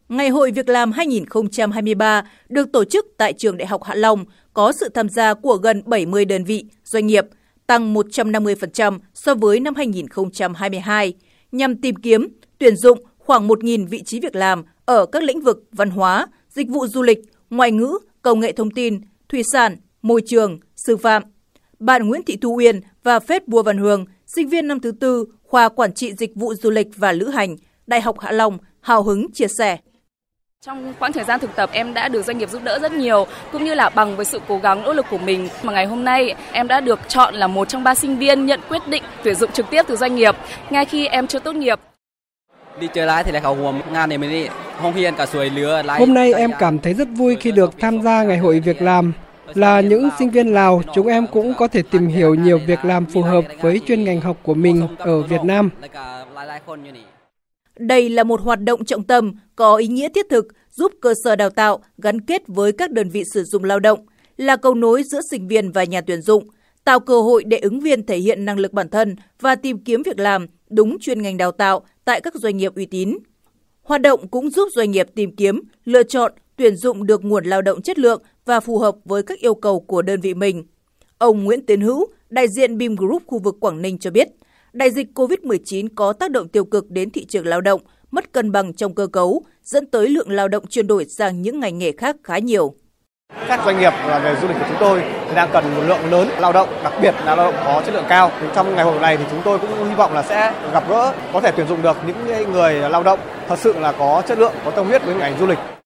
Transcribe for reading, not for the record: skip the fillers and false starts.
Ngày hội Việc làm 2023 được tổ chức tại Trường Đại học Hạ Long, có sự tham gia của gần 70 đơn vị, doanh nghiệp, tăng 150% so với năm 2022, nhằm tìm kiếm, tuyển dụng khoảng 1.000 vị trí việc làm ở các lĩnh vực văn hóa, dịch vụ du lịch, ngoại ngữ, công nghệ thông tin, thủy sản, môi trường, sư phạm. Bạn Nguyễn Thị Thu Uyên và Phết Bùa Văn Hương, sinh viên năm thứ 4, khoa Quản trị Dịch vụ Du lịch và Lữ hành, Đại học Hạ Long, hào hứng chia sẻ. Trong quãng thời gian thực tập, em đã được doanh nghiệp giúp đỡ rất nhiều, cũng như là bằng với sự cố gắng nỗ lực của mình. Mà ngày hôm nay, em đã được chọn là một trong 3 sinh viên nhận quyết định tuyển dụng trực tiếp từ doanh nghiệp, ngay khi em chưa tốt nghiệp. Hôm nay em cảm thấy rất vui khi được tham gia Ngày hội Việc làm. Là những sinh viên Lào, chúng em cũng có thể tìm hiểu nhiều việc làm phù hợp với chuyên ngành học của mình ở Việt Nam. Đây là một hoạt động trọng tâm, có ý nghĩa thiết thực, giúp cơ sở đào tạo gắn kết với các đơn vị sử dụng lao động, là cầu nối giữa sinh viên và nhà tuyển dụng, tạo cơ hội để ứng viên thể hiện năng lực bản thân và tìm kiếm việc làm đúng chuyên ngành đào tạo tại các doanh nghiệp uy tín. Hoạt động cũng giúp doanh nghiệp tìm kiếm, lựa chọn, tuyển dụng được nguồn lao động chất lượng và phù hợp với các yêu cầu của đơn vị mình. Ông Nguyễn Tiến Hữu, đại diện BIM Group khu vực Quảng Ninh cho biết, đại dịch COVID-19 có tác động tiêu cực đến thị trường lao động, mất cân bằng trong cơ cấu, dẫn tới lượng lao động chuyển đổi sang những ngành nghề khác khá nhiều. Các doanh nghiệp về du lịch của chúng tôi đang cần một lượng lớn lao động, đặc biệt là lao động có chất lượng cao. Trong ngày hội này thì chúng tôi cũng hy vọng là sẽ gặp gỡ, có thể tuyển dụng được những người lao động thật sự là có chất lượng, có tâm huyết với ngành du lịch.